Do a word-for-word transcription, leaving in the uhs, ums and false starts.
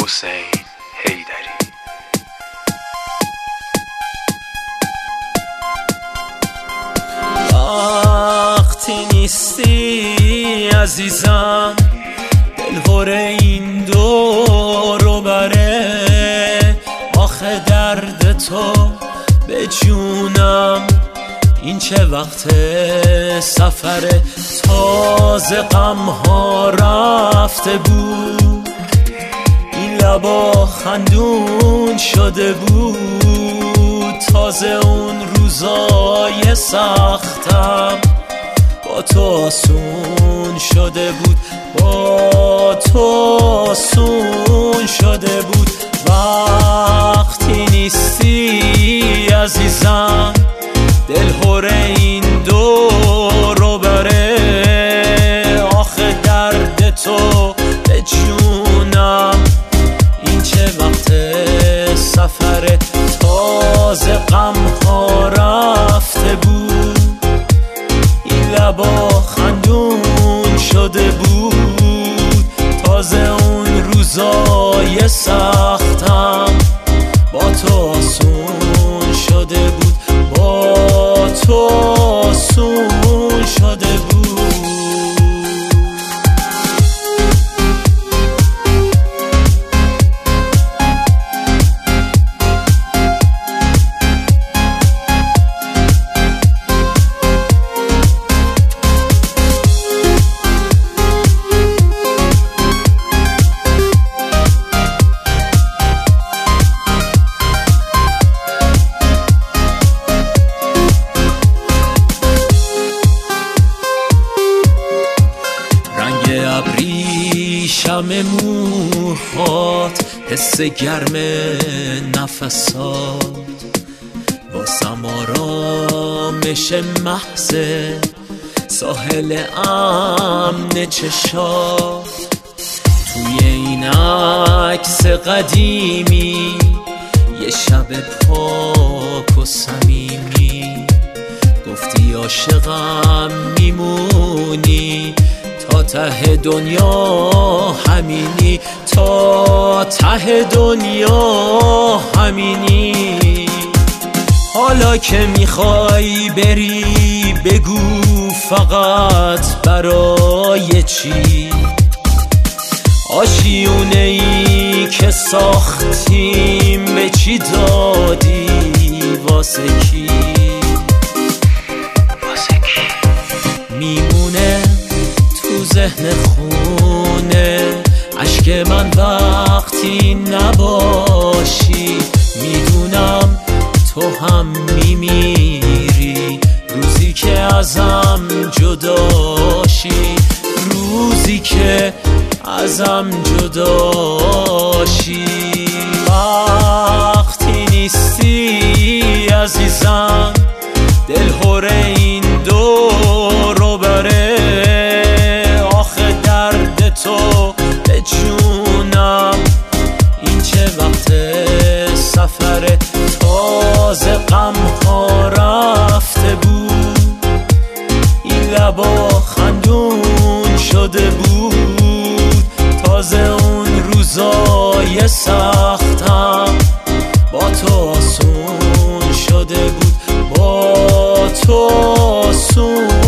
حسین حیدری. وقتی نیستی عزیزم، دلهور این دور و بره، آخه درد تو به جونم. این چه وقت سفره، تازه غم ها رفته بود، این لبا خندون شده بود. تازه اون روزای سختم با تو آسون شده بود، با تو آسون شده بود. وقتی نیستی عزیزم، دلهور این دور و بره، آخه درد تو به جونم. این چه وقت سفره، تازه غم ها رفته بود، این لبا خندون شده بود. تازه اون روزای سختم با تو آسون شده بود، با تو آسون شده بود. شم موهات، حس گرم نفسات، واسم آرامش محض ساحل امن چشات. توی این عکس قدیمی یه شب پاک و صمیمی، گفتی عاشقم میمونی تا ته دنیا همینی، تا ته دنیا همینی. حالا که میخوای بری بگو فقط برای چی، آشیونه ای که ساختیم به چی دادی، واسه کی میمونه تو ذهن خونه اشک من وقتی نباشی. میدونم تو هم میمیری روزی که ازم جداشی، روزی که ازم جداشی. وقتی نیستی عزیزم، دلهور این دور و بره، آخه درد تو به جونم. این چه وقت سفره، تازه غم ها رفته بود، این لبا خندون شده بود. تازه اون روزای سختم با تو آسون شده بود، با تو آسون